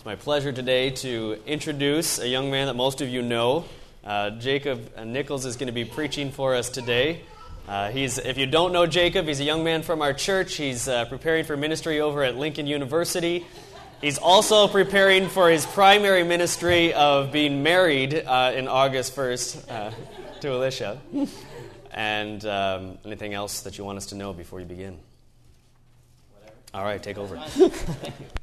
It's my pleasure today to introduce a young man that most of you know. Jacob Nichols is going to be preaching for us today. If you don't know Jacob, he's a young man from our church. He's preparing for ministry over at Lincoln University. He's also preparing for his primary ministry of being married in August 1st to Alicia. And anything else that you want us to know before you begin? Whatever. All right, take over. Thank you.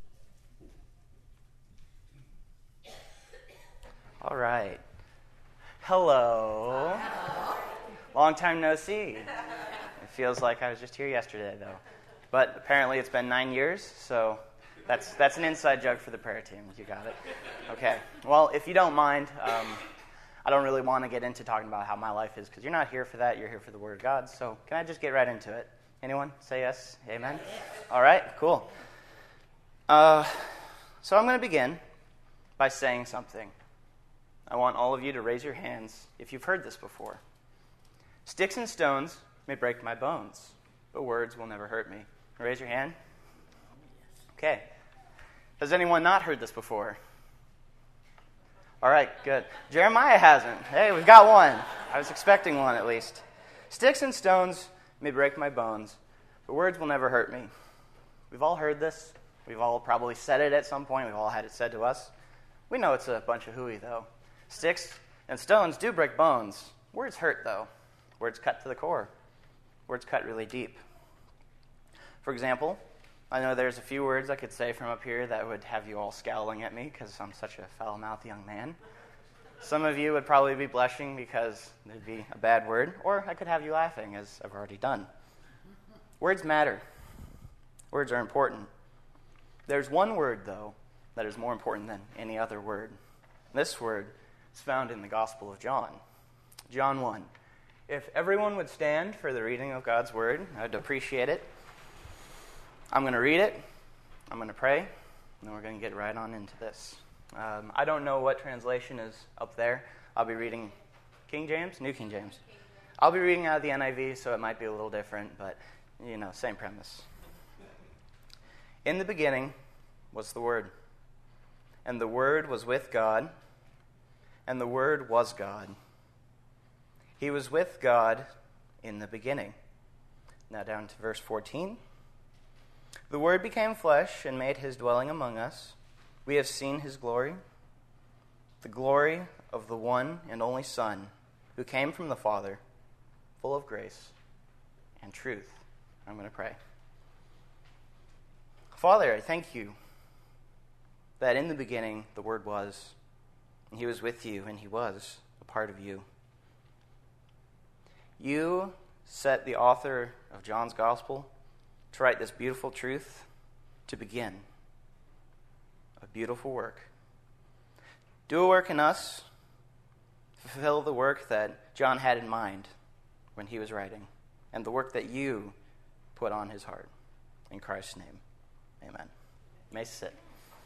All right. Hello. Long time no see. It feels like I was just here yesterday, though. But apparently it's been 9 years, so that's an inside joke for the prayer team. You got it. Okay. Well, if you don't mind, I don't really want to get into talking about how my life is, because you're not here for that. You're here for the Word of God. So can I just get right into it? Anyone? Say yes. Amen. All right. Cool. So I'm going to begin by saying something. I want all of you to raise your hands if you've heard this before. Sticks and stones may break my bones, but words will never hurt me. Raise your hand. Okay. Has anyone not heard this before? All right, good. Jeremiah hasn't. Hey, we've got one. I was expecting one at least. Sticks and stones may break my bones, but words will never hurt me. We've all heard this. We've all probably said it at some point. We've all had it said to us. We know it's a bunch of hooey, though. Sticks and stones do break bones. Words hurt, though. Words cut to the core. Words cut really deep. For example, I know there's a few words I could say from up here that would have you all scowling at me because I'm such a foul-mouthed young man. Some of you would probably be blushing because it'd be a bad word, or I could have you laughing, as I've already done. Words matter. Words are important. There's one word, though, that is more important than any other word. This word is found in the Gospel of John. John 1. If everyone would stand for the reading of God's Word, I'd appreciate it. I'm going to read it, I'm going to pray, and then we're going to get right on into this. I don't know what translation is up there. I'll be reading King James, New King James. I'll be reading out of the NIV, so it might be a little different, but, same premise. In the beginning was the Word, and the Word was with God, and the Word was God. He was with God in the beginning. Now down to verse 14. The Word became flesh and made his dwelling among us. We have seen his glory, the glory of the one and only Son, who came from the Father, full of grace and truth. I'm going to pray. Father, I thank you that in the beginning the Word was, and he was with you, and he was a part of you. You set the author of John's Gospel to write this beautiful truth to begin. A beautiful work. Do a work in us, fulfill the work that John had in mind when he was writing, and the work that you put on his heart. In Christ's name, amen. You may sit.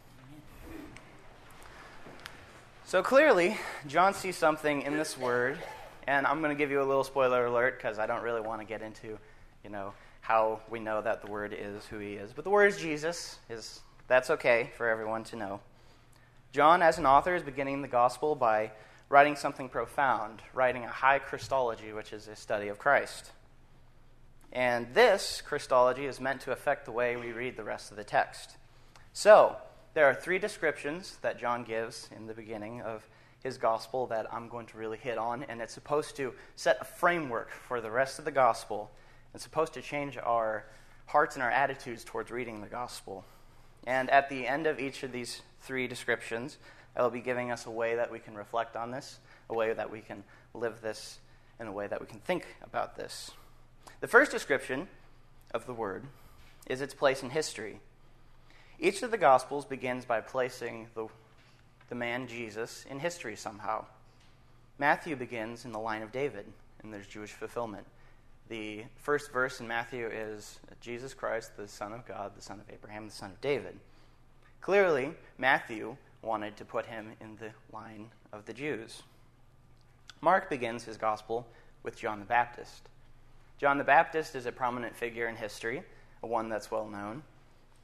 So clearly, John sees something in this word, and I'm going to give you a little spoiler alert because I don't really want to get into, how we know that the Word is who he is. But the Word is Jesus. That's okay for everyone to know. John, as an author, is beginning the Gospel by writing something profound, writing a high Christology, which is a study of Christ. And this Christology is meant to affect the way we read the rest of the text. So, there are 3 descriptions that John gives in the beginning of his Gospel that I'm going to really hit on, and it's supposed to set a framework for the rest of the Gospel. It's supposed to change our hearts and our attitudes towards reading the Gospel. And at the end of each of these 3 descriptions, I will be giving us a way that we can reflect on this, a way that we can live this, and a way that we can think about this. The first description of the Word is its place in history. Each of the Gospels begins by placing the man Jesus in history somehow. Matthew begins in the line of David, and there's Jewish fulfillment. The first verse in Matthew is Jesus Christ, the Son of God, the Son of Abraham, the Son of David. Clearly, Matthew wanted to put him in the line of the Jews. Mark begins his gospel with John the Baptist. John the Baptist is a prominent figure in history, one that's well known.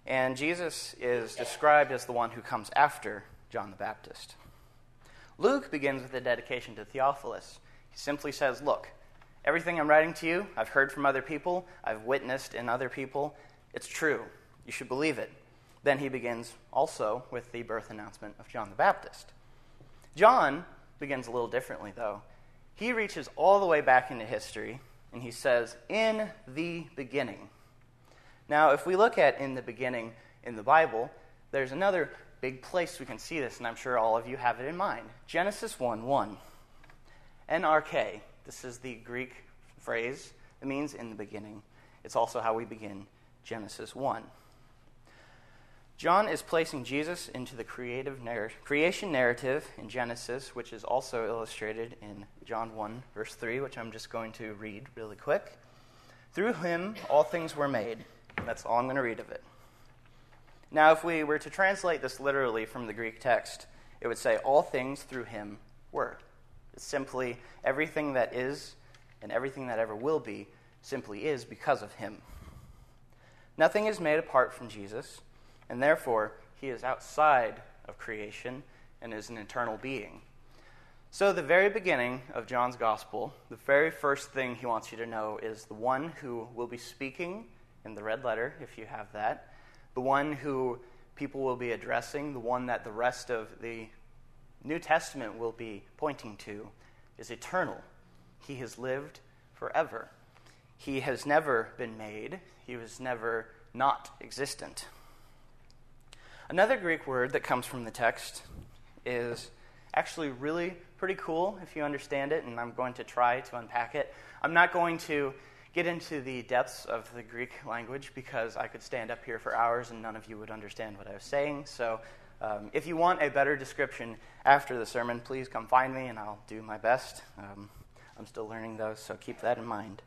And Jesus is described as the one who comes after John the Baptist. Luke begins with a dedication to Theophilus. He simply says, look, everything I'm writing to you, I've heard from other people, I've witnessed in other people. It's true. You should believe it. Then he begins also with the birth announcement of John the Baptist. John begins a little differently, though. He reaches all the way back into history, and he says, in the beginning. Now, if we look at in the beginning in the Bible, there's another big place we can see this, and I'm sure all of you have it in mind. Genesis 1:1. NRK. This is the Greek phrase. It means in the beginning. It's also how we begin Genesis 1. John is placing Jesus into the creation narrative in Genesis, which is also illustrated in John 1, verse 3, which I'm just going to read really quick. Through him all things were made. That's all I'm going to read of it. Now, if we were to translate this literally from the Greek text, it would say, all things through him were. It's simply everything that is and everything that ever will be simply is because of him. Nothing is made apart from Jesus, and therefore he is outside of creation and is an eternal being. So the very beginning of John's gospel, the very first thing he wants you to know is the one who will be speaking in the red letter, if you have that, the one who people will be addressing, the one that the rest of the New Testament will be pointing to, is eternal. He has lived forever. He has never been made. He was never not existent. Another Greek word that comes from the text is actually really pretty cool if you understand it, and I'm going to try to unpack it. I'm not going to get into the depths of the Greek language because I could stand up here for hours and none of you would understand what I was saying. So if you want a better description after the sermon, please come find me and I'll do my best. I'm still learning those, so keep that in mind.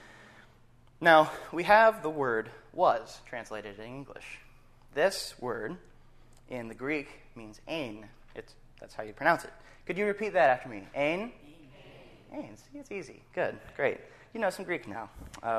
Now, we have the word was translated in English. This word in the Greek means ein. That's how you pronounce it. Could you repeat that after me? Ein? Ein. See, it's easy. Good. Great. You know some Greek now.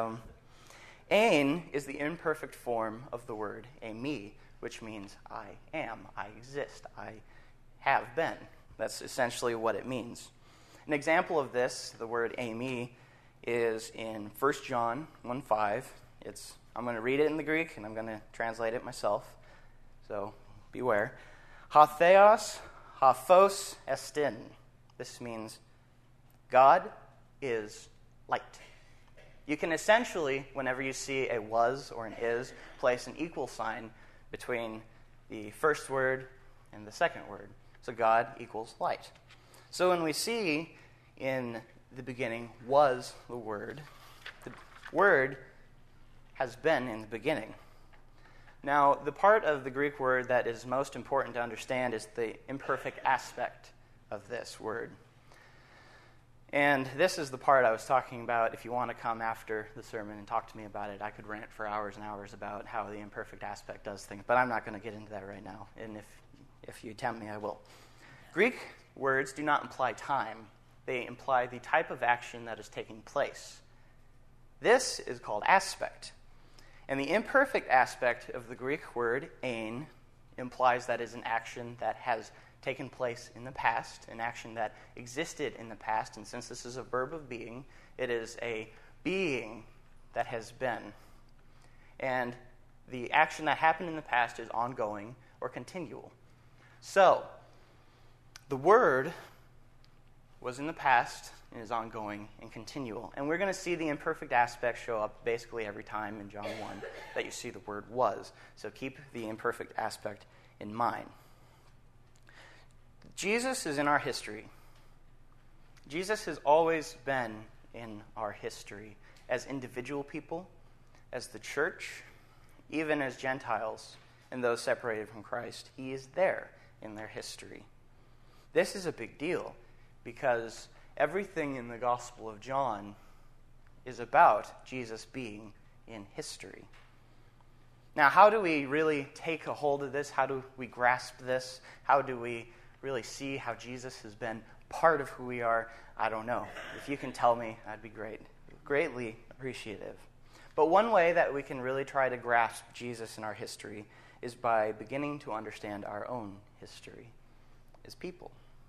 Ein is the imperfect form of the word eimi, which means I am, I exist, I have been. That's essentially what it means. An example of this, the word eimi, is in 1 John 1:5. I'm going to read it in the Greek, and I'm going to translate it myself. So beware. Ha theos, ha phos estin. This means God is light. You can essentially, whenever you see a was or an is, place an equal sign between the first word and the second word. So God equals light. So when we see in the beginning was the word has been in the beginning. Now, the part of the Greek word that is most important to understand is the imperfect aspect of this word. And this is the part I was talking about. If you want to come after the sermon and talk to me about it, I could rant for hours and hours about how the imperfect aspect does things, but I'm not going to get into that right now. And if you tempt me, I will. Greek words do not imply time. They imply the type of action that is taking place. This is called aspect. And the imperfect aspect of the Greek word ein implies that is an action that has taken place in the past, an action that existed in the past, and since this is a verb of being, it is a being that has been. And the action that happened in the past is ongoing or continual. So, the word was in the past and is ongoing and continual. And we're going to see the imperfect aspect show up basically every time in John 1 that you see the word was. So keep the imperfect aspect in mind. Jesus is in our history. Jesus has always been in our history as individual people, as the church, even as Gentiles and those separated from Christ. He is there in their history. This is a big deal because everything in the Gospel of John is about Jesus being in history. Now, how do we really take a hold of this? How do we grasp this? How do we really see how Jesus has been part of who we are? I don't know. If you can tell me, that'd be great. Greatly appreciative. But one way that we can really try to grasp Jesus in our history is by beginning to understand our own history as people.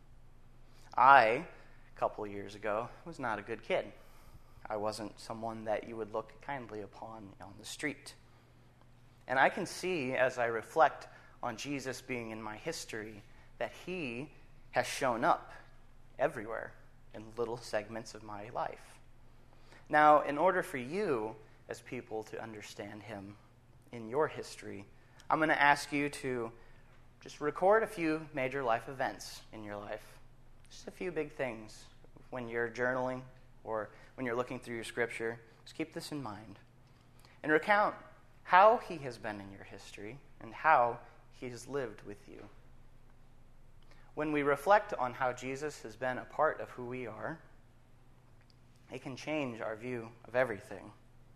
A couple years ago, was not a good kid. I wasn't someone that you would look kindly upon on the street. And I can see, as I reflect on Jesus being in my history, that he has shown up everywhere in little segments of my life. Now, in order for you as people to understand him in your history, I'm going to ask you to just record a few major life events in your life. Just a few big things. When you're journaling or when you're looking through your scripture, just keep this in mind. And recount how he has been in your history and how he has lived with you. When we reflect on how Jesus has been a part of who we are, it can change our view of everything.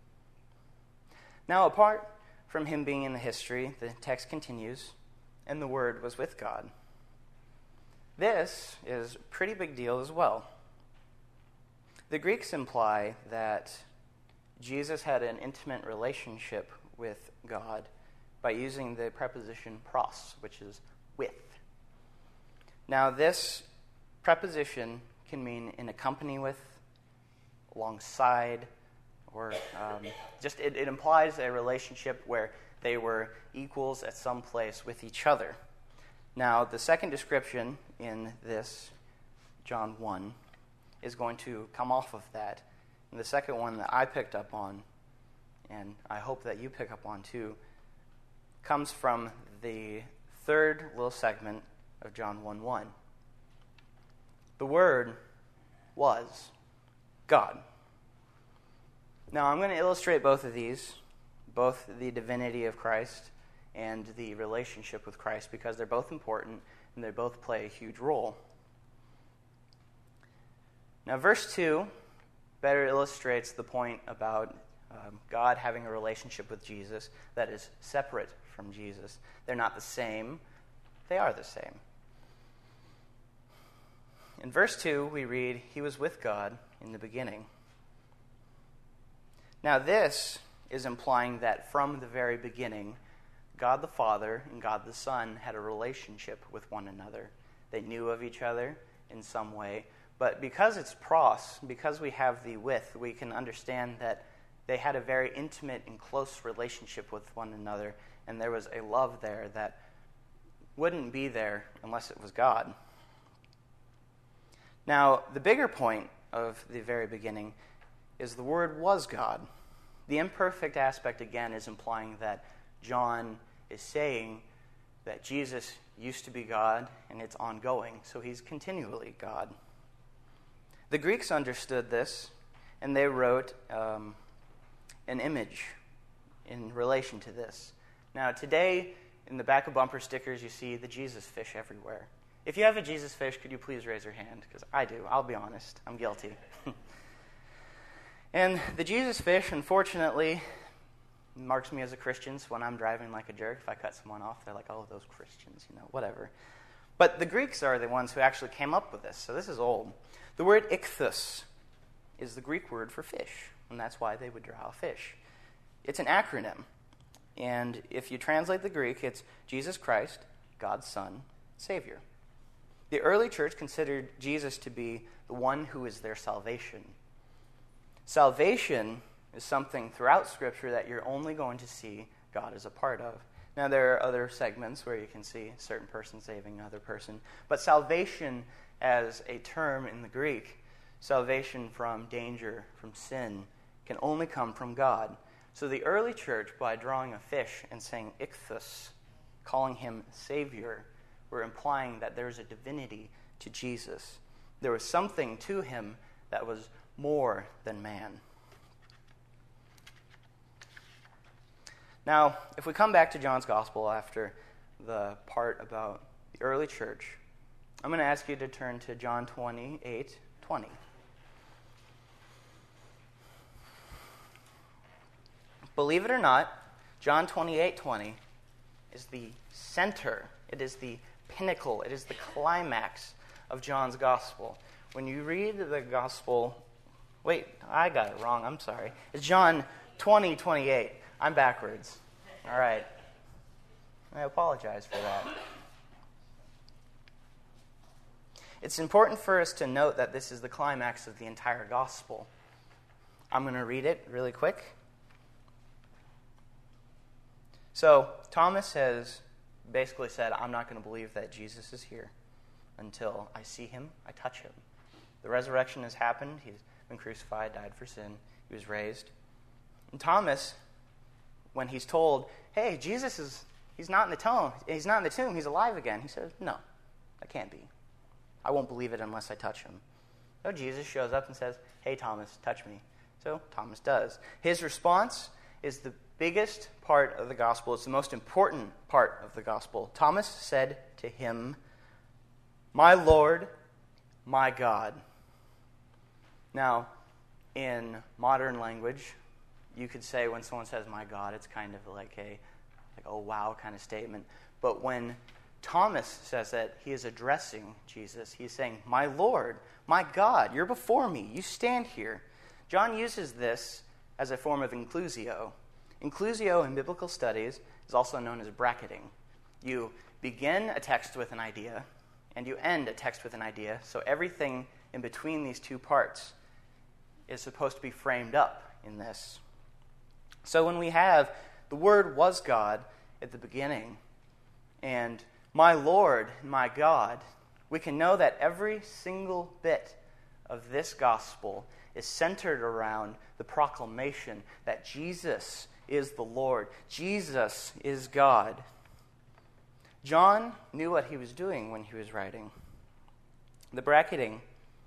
Now, apart from him being in the history, the text continues, and the Word was with God. This is a pretty big deal as well. The Greeks imply that Jesus had an intimate relationship with God by using the preposition pros, which is with. Now, this preposition can mean in company with, alongside, or it implies a relationship where they were equals at some place with each other. Now, the second description in this, John 1, is going to come off of that. And the second one that I picked up on, and I hope that you pick up on too, comes from the third little segment of John 1:1. The Word was God. Now, I'm going to illustrate both of these, both the divinity of Christ and the relationship with Christ, because they're both important and they both play a huge role. Now, verse 2 better illustrates the point about God having a relationship with Jesus that is separate from Jesus. They're not the same, they are the same. In verse 2, we read, "He was with God in the beginning." Now, this is implying that from the very beginning, God the Father and God the Son had a relationship with one another. They knew of each other in some way. But because it's pros, because we have the with, we can understand that they had a very intimate and close relationship with one another, and there was a love there that wouldn't be there unless it was God. Now, the bigger point of the very beginning is the Word was God. The imperfect aspect, again, is implying that John is saying that Jesus used to be God, and it's ongoing, so he's continually God. The Greeks understood this, and they wrote an image in relation to this. Now, today, in the back of bumper stickers, you see the Jesus fish everywhere. If you have a Jesus fish, could you please raise your hand? Because I do. I'll be honest. I'm guilty. And the Jesus fish, unfortunately, marks me as a Christian, so when I'm driving like a jerk, if I cut someone off, they're like, oh, those Christians, whatever. But the Greeks are the ones who actually came up with this, so this is old. The word ichthus is the Greek word for fish, and that's why they would draw a fish. It's an acronym, and if you translate the Greek, it's Jesus Christ, God's Son, Savior. The early church considered Jesus to be the one who is their salvation. Salvation is something throughout Scripture that you're only going to see God as a part of. Now, there are other segments where you can see a certain person saving another person, but salvation as a term in the Greek, salvation from danger, from sin, can only come from God. So the early church, by drawing a fish and saying ichthus, calling him Savior, were implying that there's a divinity to Jesus. There was something to him that was more than man. Now, if we come back to John's Gospel after the part about the early church, I'm going to ask you to turn to John 28:20. Believe it or not, John 28:20 is the center, it is the pinnacle, it is the climax of John's Gospel. When you read the Gospel, wait, I got it wrong, I'm sorry. It's John 20:28. I'm backwards. All right. I apologize for that. It's important for us to note that this is the climax of the entire gospel. I'm going to read it really quick. So, Thomas has basically said, I'm not going to believe that Jesus is here until I see him, I touch him. The resurrection has happened. He's been crucified, died for sin. He was raised. And Thomas, when he's told, hey, he's not in the tomb, he's alive again, he says, no, that can't be. I won't believe it unless I touch him. So Jesus shows up and says, hey, Thomas, touch me. So Thomas does. His response is the biggest part of the gospel. It's the most important part of the gospel. Thomas said to him, my Lord, my God. Now, in modern language, you could say when someone says, my God, it's kind of like a wow kind of statement. But when Thomas says that, he is addressing Jesus. He's saying, my Lord, my God, you're before me. You stand here. John uses this as a form of inclusio. Inclusio in biblical studies is also known as bracketing. You begin a text with an idea, and you end a text with an idea, so everything in between these two parts is supposed to be framed up in this. So when we have the Word was God at the beginning, and my Lord, my God, we can know that every single bit of this gospel is centered around the proclamation that Jesus is the Lord. Jesus is God. John knew what he was doing when he was writing. The bracketing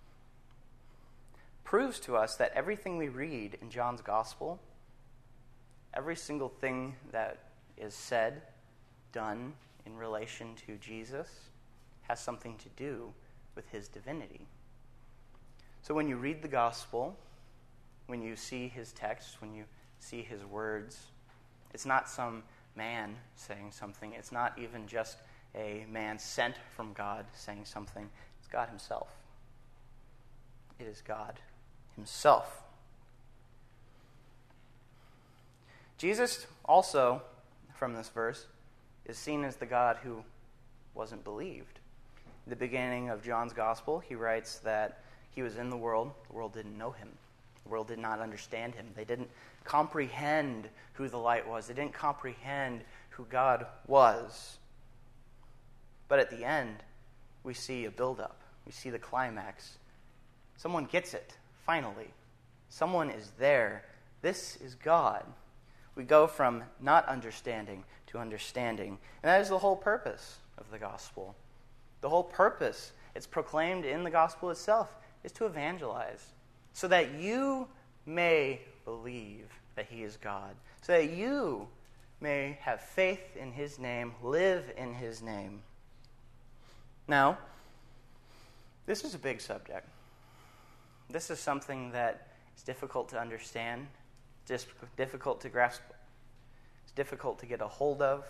proves to us that everything we read in John's gospel, every single thing that is said, done in relation to Jesus, has something to do with his divinity. So when you read the gospel, when you see his text, when you see his words, it's not some man saying something. It's not even just a man sent from God saying something. It's God himself. It is God himself. Jesus also, from this verse, is seen as the God who wasn't believed. In the beginning of John's gospel, he writes that he was in the world didn't know him. The world did not understand him. They didn't comprehend who the light was. They didn't comprehend who God was. But at the end, we see a buildup. We see the climax. Someone gets it, finally. Someone is there. This is God. We go from not understanding to understanding. And that is the whole purpose of the gospel. The whole purpose, it's proclaimed in the gospel itself, is to evangelize, so that you may believe that he is God, so that you may have faith in his name, live in his name. Now, this is a big subject. This is something that is difficult to understand, just difficult to grasp, it's difficult to get a hold of.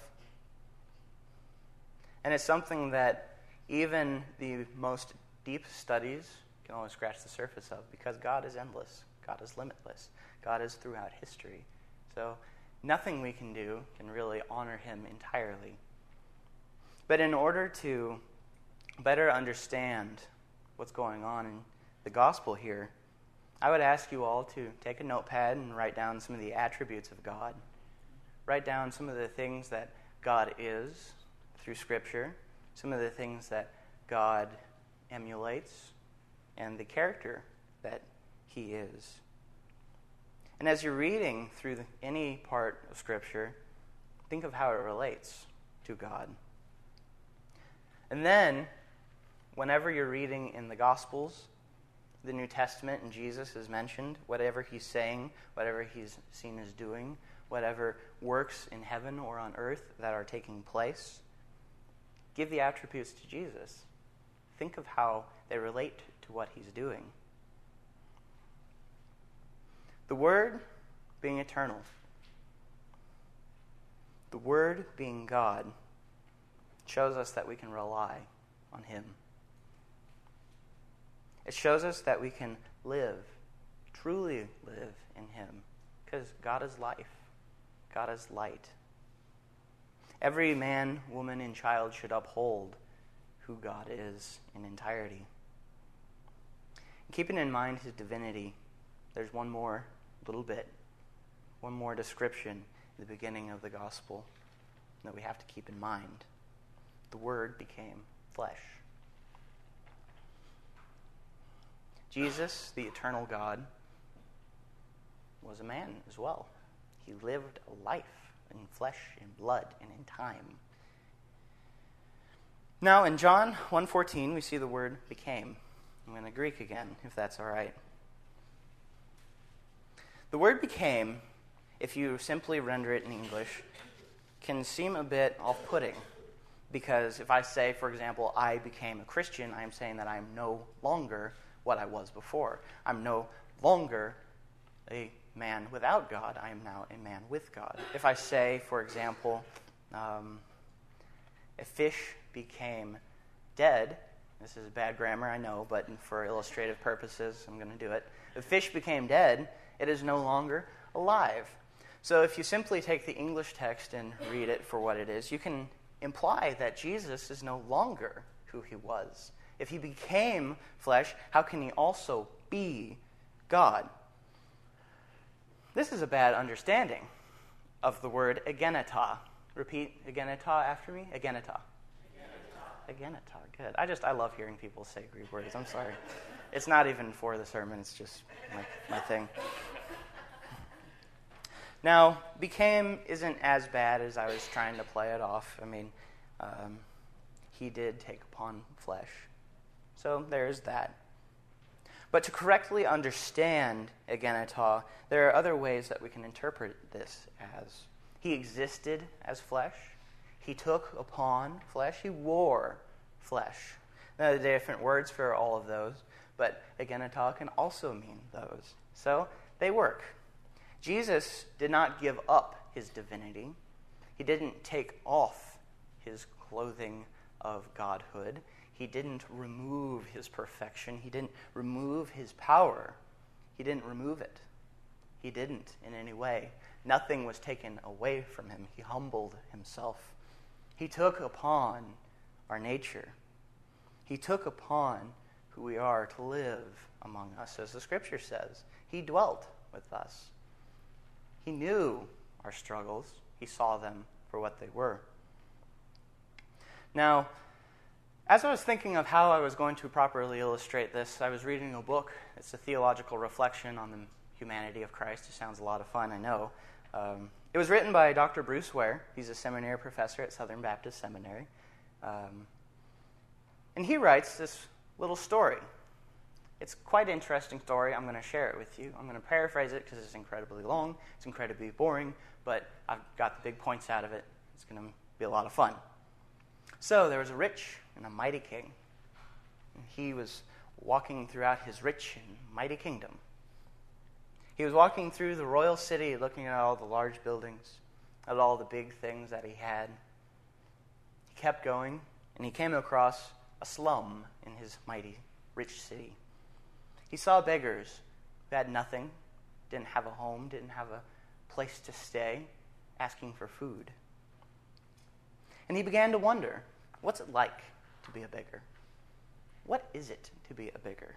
And it's something that even the most deep studies can only scratch the surface of, because God is endless. God is limitless. God is throughout history. So nothing we can do can really honor him entirely. But in order to better understand what's going on in the gospel here, I would ask you all to take a notepad and write down some of the attributes of God. Write down some of the things that God is through Scripture, some of the things that God emulates, and the character that he is. And as you're reading through any part of Scripture, think of how it relates to God. And then, whenever you're reading in the Gospels, the New Testament, and Jesus is mentioned, whatever he's saying, whatever he's seen as doing, whatever works in heaven or on earth that are taking place, give the attributes to Jesus. Think of how they relate to what he's doing. The Word being eternal, the Word being God, shows us that we can rely on him. It shows us that we can live, truly live in him, Because God is life. God is light. Every man, woman, and child should uphold who God is in entirety. Keeping in mind his divinity, there's one more little bit, one more description at the beginning of the gospel that we have to keep in mind. The Word became flesh. Jesus, the eternal God, was a man as well. He lived a life in flesh, in blood, and in time. Now, in John 1:14, we see the word became. I'm going to Greek again, if that's all right. The word became, if you simply render it in English, can seem a bit off-putting. Because if I say, for example, I became a Christian, I am saying that I am no longer what I was before. I'm no longer a man without God. I am now a man with God. If I say, for example, a fish became dead, this is bad grammar, I know, but for illustrative purposes, I'm going to do it. If fish became dead, it is no longer alive. So if you simply take the English text and read it for what it is, you can imply that Jesus is no longer who he was. If he became flesh, how can he also be God? This is a bad understanding of the word egeneta. Repeat egeneta after me. Egeneta. Egeneta. Good. I love hearing people say Greek words. I'm sorry. It's not even for the sermon. It's just my thing. Now, became isn't as bad as I was trying to play it off. I mean, he did take upon flesh. So there's that. But to correctly understand egeneta, there are other ways that we can interpret this as. He existed as flesh. He took upon flesh. He wore flesh. Now, there are different words for all of those, but egeneta can also mean those. So they work. Jesus did not give up his divinity. He didn't take off his clothing of godhood. He didn't remove his perfection. He didn't remove his power. He didn't remove it. He didn't in any way. Nothing was taken away from him. He humbled himself. He took upon our nature. He took upon who we are to live among us, as the Scripture says. He dwelt with us. He knew our struggles. He saw them for what they were. Now, as I was thinking of how I was going to properly illustrate this, I was reading a book. It's a theological reflection on the humanity of Christ. It sounds a lot of fun, I know. It was written by Dr. Bruce Ware. He's a seminary professor at Southern Baptist Seminary. And he writes this little story. It's quite an interesting story. I'm going to share it with you. I'm going to paraphrase it because it's incredibly long. It's incredibly boring, but I've got the big points out of it. It's going to be a lot of fun. So there was a rich and a mighty king. And he was walking throughout his rich and mighty kingdom. He was walking through the royal city, looking at all the large buildings, at all the big things that he had. He kept going, and he came across a slum in his mighty, rich city. He saw beggars who had nothing, didn't have a home, didn't have a place to stay, asking for food. And he began to wonder, what's it like to be a beggar? What is it to be a beggar?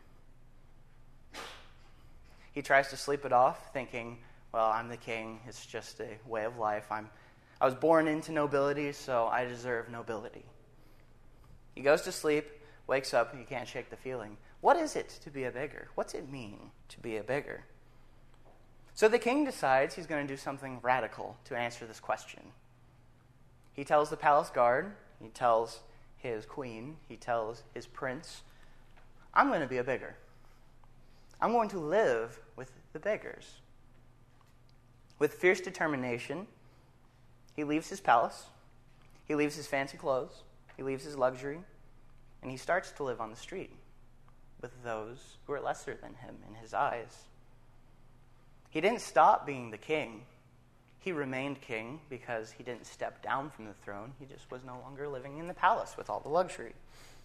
He tries to sleep it off, thinking, well, I'm the king. It's just a way of life. I was born into nobility, so I deserve nobility. He goes to sleep, wakes up, and he can't shake the feeling. What is it to be a beggar? What's it mean to be a beggar? So the king decides he's going to do something radical to answer this question. He tells the palace guard, he tells his queen, he tells his prince, I'm going to be a beggar. I'm going to live with the beggars. With fierce determination, he leaves his palace, he leaves his fancy clothes, he leaves his luxury, and he starts to live on the street with those who are lesser than him in his eyes. He didn't stop being the king. He remained king because he didn't step down from the throne. He just was no longer living in the palace with all the luxury.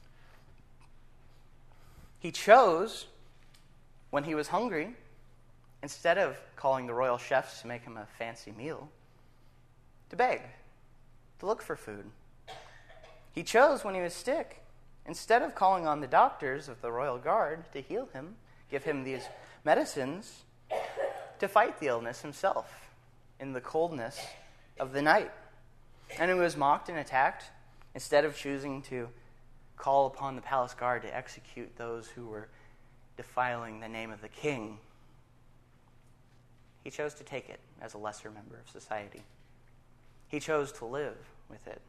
He chose, when he was hungry, instead of calling the royal chefs to make him a fancy meal, to beg, to look for food. He chose when he was sick, instead of calling on the doctors of the royal guard to heal him, give him these medicines, to fight the illness himself in the coldness of the night. And when he was mocked and attacked, instead of choosing to call upon the palace guard to execute those who were defiling the name of the king, he chose to take it as a lesser member of society. He chose to live with it.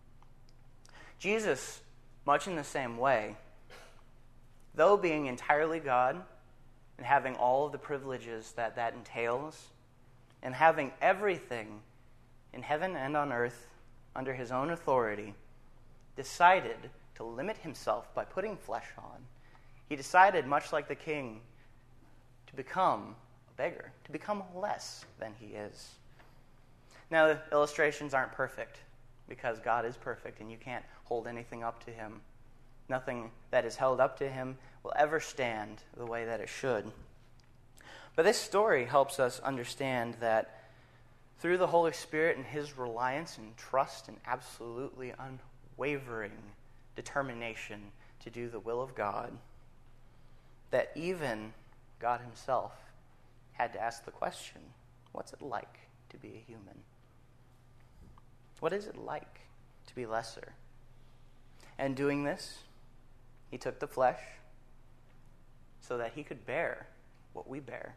Jesus, much in the same way, though being entirely God and having all of the privileges that entails, and having everything in heaven and on earth under his own authority, decided to limit himself by putting flesh on. He decided, much like the king, to become a beggar, to become less than he is. Now, the illustrations aren't perfect, because God is perfect and you can't hold anything up to him. Nothing that is held up to him will ever stand the way that it should. But this story helps us understand that through the Holy Spirit and his reliance and trust and absolutely unwavering determination to do the will of God, that even God himself had to ask the question, what's it like to be a human? What is it like to be lesser? And doing this, he took the flesh so that he could bear what we bear,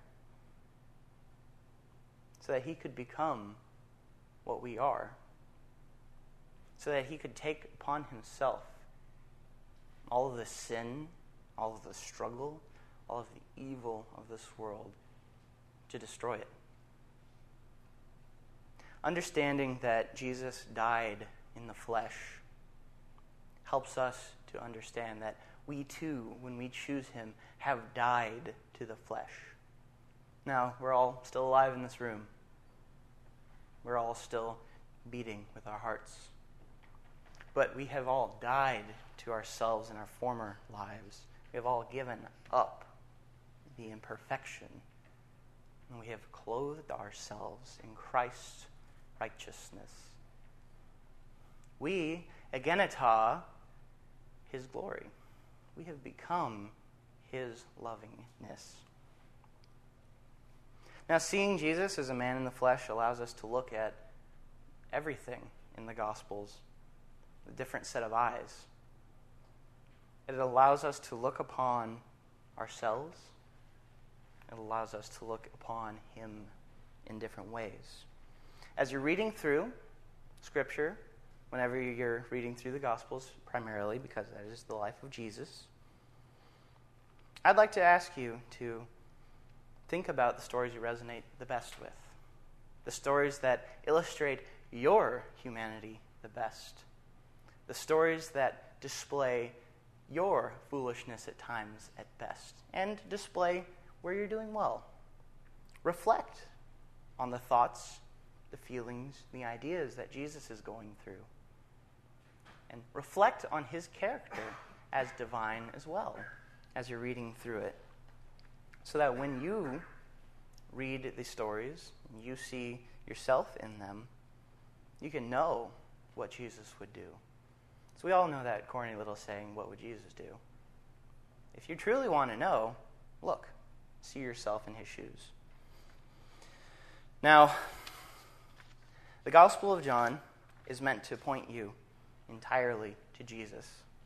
so that he could become what we are, so that he could take upon himself all of the sin, all of the struggle, all of the evil of this world, to destroy it. Understanding that Jesus died in the flesh helps us to understand that we too, when we choose him, have died to the flesh. Now, we're all still alive in this room. We're all still beating with our hearts. But we have all died to ourselves in our former lives. We have all given up the imperfection. And we have clothed ourselves in Christ's righteousness. We, egenita, his glory. We have become his lovingness. Now, seeing Jesus as a man in the flesh allows us to look at everything in the Gospels with a different set of eyes. It allows us to look upon ourselves. It allows us to look upon him in different ways. As you're reading through Scripture, whenever you're reading through the Gospels, primarily because that is the life of Jesus, I'd like to ask you to think about the stories you resonate the best with, the stories that illustrate your humanity the best, the stories that display your foolishness at times at best, and display where you're doing well. Reflect on the thoughts, the feelings, the ideas that Jesus is going through. And reflect on his character as divine as well as you're reading through it. So that when you read the stories, and you see yourself in them, you can know what Jesus would do. So we all know that corny little saying, what would Jesus do? If you truly want to know, look, see yourself in his shoes. Now, the Gospel of John is meant to point you entirely to Jesus.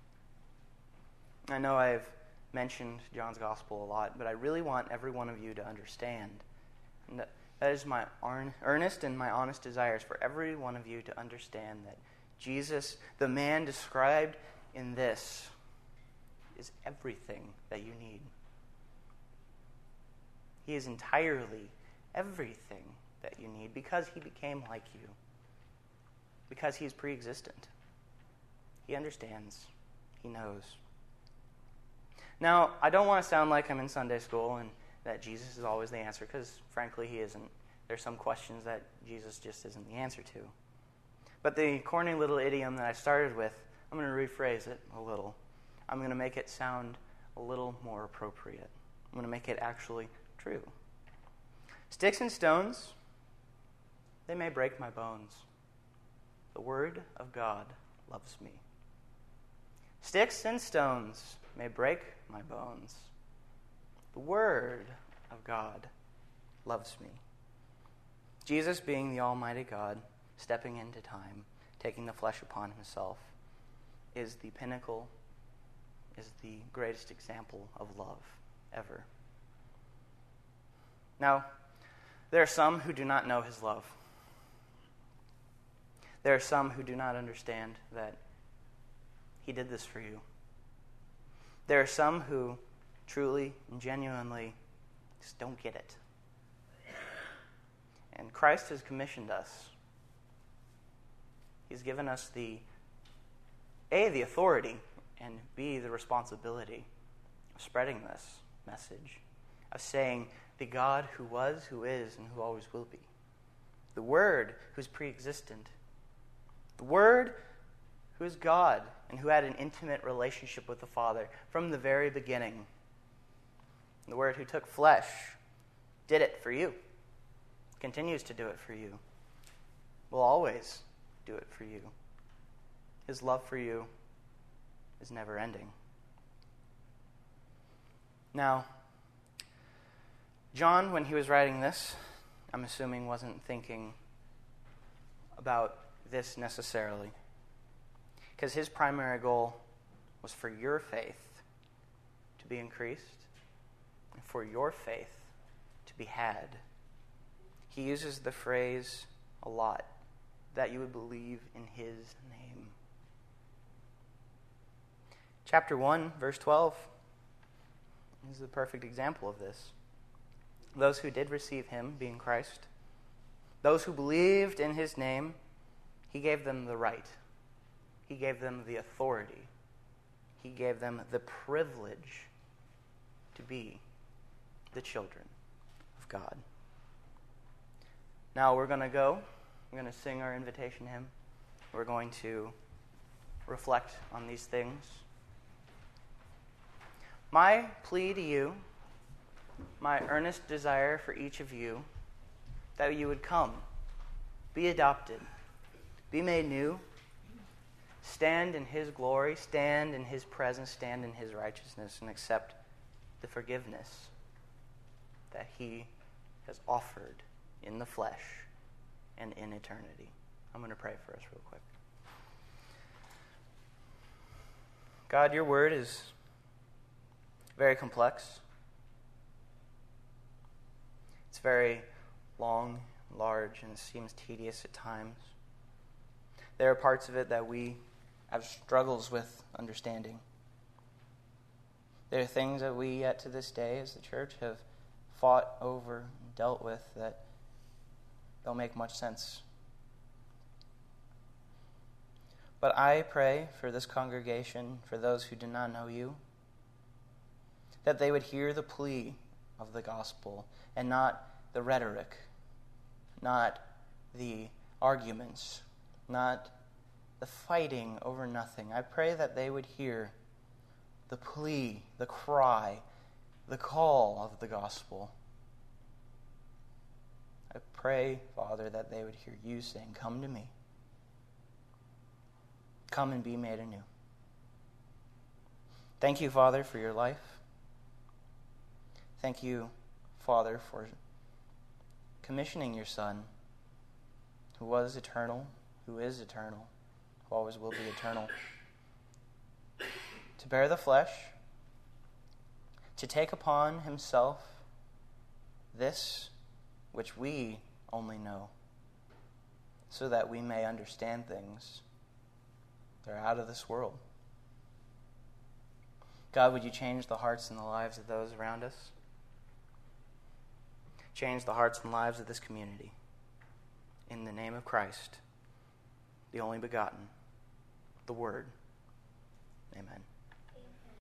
I know I've mentioned John's Gospel a lot, but I really want every one of you to understand. And that is my earnest and my honest desires for every one of you to understand that Jesus, the man described in this, is everything that you need. He is entirely everything that you need because he became like you. Because he is pre-existent. He understands. He knows. Now, I don't want to sound like I'm in Sunday school and that Jesus is always the answer, because frankly he isn't. There's some questions that Jesus just isn't the answer to. But the corny little idiom that I started with, I'm going to rephrase it a little. I'm going to make it sound a little more appropriate. I'm going to make it actually true. Sticks and stones, they may break my bones. The word of God loves me. Sticks and stones may break my bones. The word of God loves me. Jesus, being the Almighty God, stepping into time, taking the flesh upon himself, is the pinnacle, is the greatest example of love ever. Now, there are some who do not know his love. There are some who do not understand that he did this for you. There are some who truly and genuinely just don't get it. And Christ has commissioned us. He's given us the authority, and B, the responsibility of spreading this message, of saying the God who was, who is, and who always will be. The Word who's pre-existent. The Word who is God and who had an intimate relationship with the Father from the very beginning. The Word who took flesh, did it for you, continues to do it for you, will always do it for you. His love for you is never ending. Now, John, when he was writing this, I'm assuming wasn't thinking about this necessarily, because his primary goal was for your faith to be increased and for your faith to be had. He uses the phrase a lot, that you would believe in his name. Chapter 1, verse 12 is the perfect example of this. Those who did receive him, being Christ, those who believed in his name, he gave them the right. He gave them the authority. He gave them the privilege to be the children of God. Now we're going to sing our invitation hymn. We're going to reflect on these things. My plea to you, my earnest desire for each of you, that you would come, be adopted, be made new, stand in his glory, stand in his presence, stand in his righteousness, and accept the forgiveness that he has offered in the flesh and in eternity. I'm going to pray for us real quick. God, your word is very complex. It's very long, large, and it seems tedious at times. There are parts of it that we have struggles with understanding. There are things that we yet to this day as the church have fought over and dealt with that don't make much sense. But I pray for this congregation, for those who do not know you, that they would hear the plea of the gospel and not the rhetoric, not the arguments, not the fighting over nothing. I pray that they would hear the plea, the cry, the call of the gospel. I pray, Father, that they would hear you saying, "Come to me. Come and be made anew." Thank you, Father, for your life. Thank you, Father, for commissioning your Son, who was eternal, who is eternal, who always will be eternal, to bear the flesh, to take upon himself this which we only know, so that we may understand things that are out of this world. God, would you change the hearts and the lives of those around us? Change the hearts and lives of this community. In the name of Christ, the only begotten, the Word. Amen.